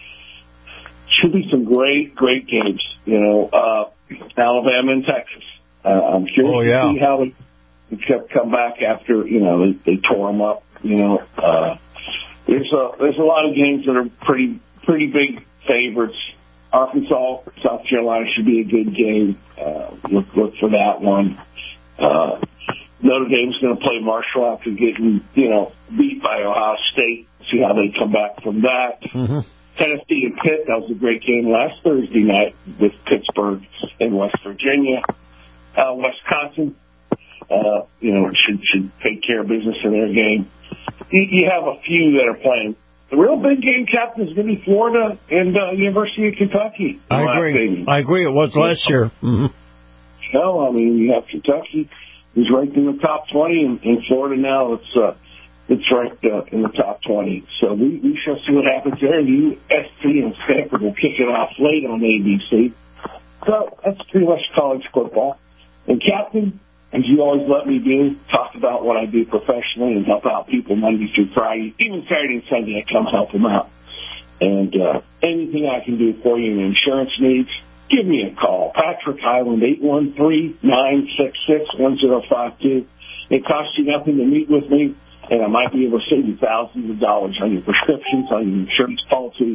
should be some great, great games. You know, uh, Alabama and Texas. Uh, I'm curious oh, yeah. to see how they kept come back after, you know, they, they tore them up. You know, uh, there's a there's a lot of games that are pretty pretty big favorites. Arkansas, South Carolina should be a good game. Uh, look look for that one. Uh, Notre Dame's going to play Marshall after getting, you know, beat by Ohio State. See how they come back from that. Mm-hmm. Tennessee and Pitt, that was a great game last Thursday night with Pittsburgh and West Virginia. Uh, Wisconsin, uh, you know, should should take care of business in their game. You, you have a few that are playing. The real big game, Captain, is going to be Florida and uh, University of Kentucky. I agree. I agree. It was last year. Mm-hmm. No, I mean, you have Kentucky, who's ranked in the top twenty, and, and Florida now, it's uh, it's ranked uh, in the top twenty. So we, we shall see what happens there. U S C and Stanford will kick it off late on A B C. So that's pretty much college football. And, Captain, as you always let me do, talk about what I do professionally and help out people Monday through Friday. Even Saturday and Sunday, I come help them out. And uh, anything I can do for you in insurance needs, give me a call. Patrick Highland, eight one three, nine six six, one zero five two. It costs you nothing to meet with me, and I might be able to save you thousands of dollars on your prescriptions, on your insurance policies.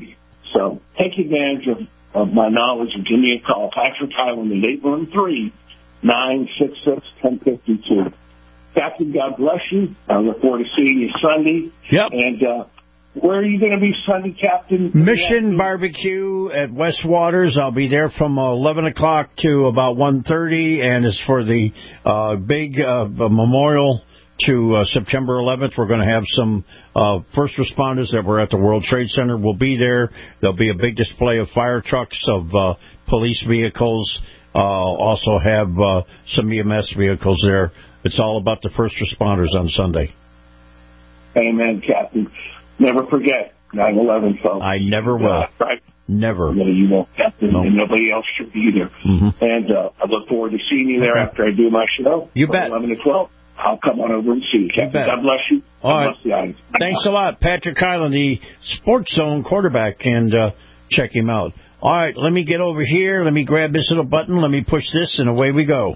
So take advantage of, of my knowledge and give me a call. Patrick Highland at eight one three, nine six six, one zero five two. Captain, God bless you. I look forward to seeing you Sunday. Yep. And uh, where are you going to be Sunday, Captain? Mission Barbecue at West Waters. I'll be there from eleven o'clock to about one thirty, and it's for the uh, big uh, memorial to uh, September eleventh. We're going to have some uh, first responders that were at the World Trade Center will be there. There'll be a big display of fire trucks, of uh, police vehicles. Uh, also have uh, some E M S vehicles there. It's all about the first responders on Sunday. Amen, Captain. Never forget nine eleven, folks. I never will. Uh, right? Never. You know, you won't, Captain, no. and nobody else should be either. Mm-hmm. And uh, I look forward to seeing you there after I do my show. You bet. eleven to twelve. I'll come on over and see you, Captain. You bet. God bless you. All God right. bless the audience. Thanks a lot, Patrick Highland, the Sports Zone quarterback, and uh, check him out. All right, let me get over here. Let me grab this little button. Let me push this, and away we go.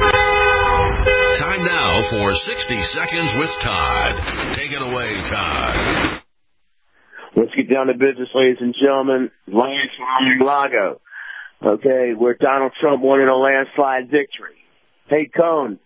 Time now for sixty Seconds with Todd. Take it away, Todd. Let's get down to business, ladies and gentlemen. Lance Mar-a-Lago. Okay, where Donald Trump won in a landslide victory. Hey, Cone,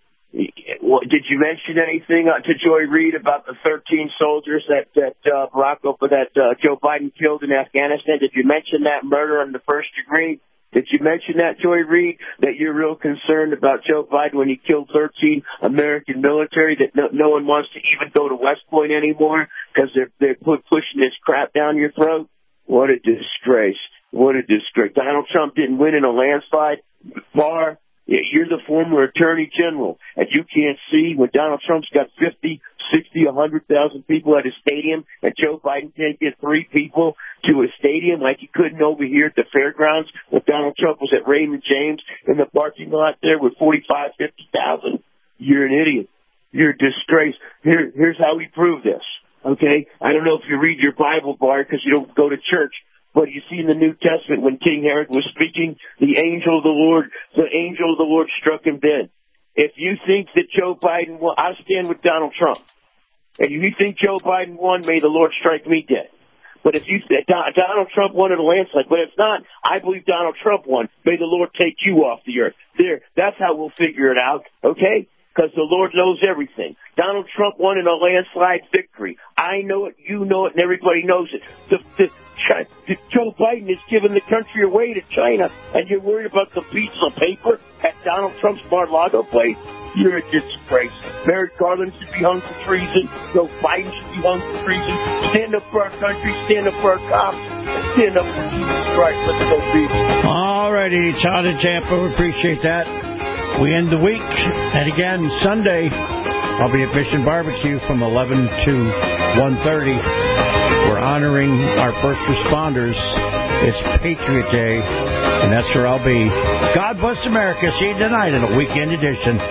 did you mention anything to Joy Reid about the thirteen soldiers that that uh, Barack that uh, Joe Biden killed in Afghanistan? Did you mention that murder on the first degree? Did you mention that, Joy Reid, that you're real concerned about Joe Biden when he killed thirteen American military, that no, no one wants to even go to West Point anymore because they're, they're pushing this crap down your throat? What a disgrace. What a disgrace. Donald Trump didn't win in a landslide. Barr, you're the former attorney general, and you can't see when Donald Trump's got fifty, sixty, one hundred thousand people at a stadium, and Joe Biden can't get three people to a stadium like he couldn't over here at the fairgrounds when Donald Trump was at Raymond James in the parking lot there with forty-five, fifty thousand. You're an idiot. You're a disgrace. Here, here's how we prove this, okay? I don't know if you read your Bible, Bart, because you don't go to church. But you see in the New Testament when King Herod was speaking, the angel of the Lord, the angel of the Lord struck him dead. If you think that Joe Biden won, I stand with Donald Trump. And if you think Joe Biden won, may the Lord strike me dead. But if you say Donald Trump won in a landslide, but if not, I believe Donald Trump won. May the Lord take you off the earth. There, that's how we'll figure it out, okay? Because the Lord knows everything. Donald Trump won in a landslide victory. I know it, you know it, and everybody knows it. The, the, the, Joe Biden is giving the country away to China, and you're worried about the piece of paper at Donald Trump's Mar-a-Lago place? You're a disgrace. Merrick Garland should be hung for treason. Joe Biden should be hung for treason. Stand up for our country. Stand up for our cops. Stand up for Jesus Christ. Let's go, people. All righty, Todd in Tampa. We appreciate that. We end the week, and again, Sunday, I'll be at Mission Barbecue from eleven to one thirty. We're honoring our first responders. It's Patriot Day, and that's where I'll be. God bless America. See you tonight in a weekend edition.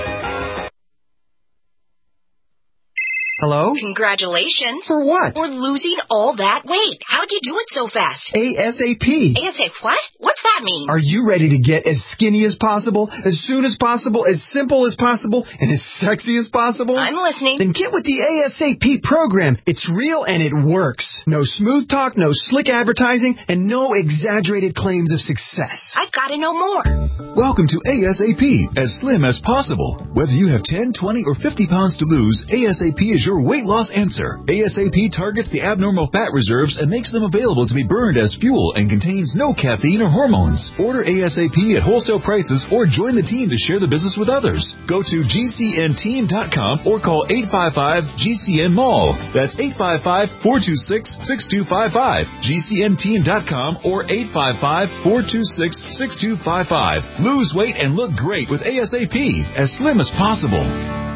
Hello? Congratulations. For what? For losing all that weight. How'd you do it so fast? ASAP. ASAP what? What's that mean? Are you ready to get as skinny as possible, as soon as possible, as simple as possible, and as sexy as possible? I'm listening. Then get with the ASAP program. It's real and it works. No smooth talk, no slick advertising, and no exaggerated claims of success. I've got to know more. Welcome to ASAP, as slim as possible. Whether you have ten, twenty, or fifty pounds to lose, ASAP is your weight loss answer. ASAP targets the abnormal fat reserves and makes them available to be burned as fuel and contains no caffeine or hormones. Order ASAP at wholesale prices or join the team to share the business with others. Go to G C N team dot com or call eight five five G C N mall. That's eight five five, four two six, six two five five. G C N team dot com or eight five five, four two six, six two five five. Lose weight and look great with ASAP, as slim as possible.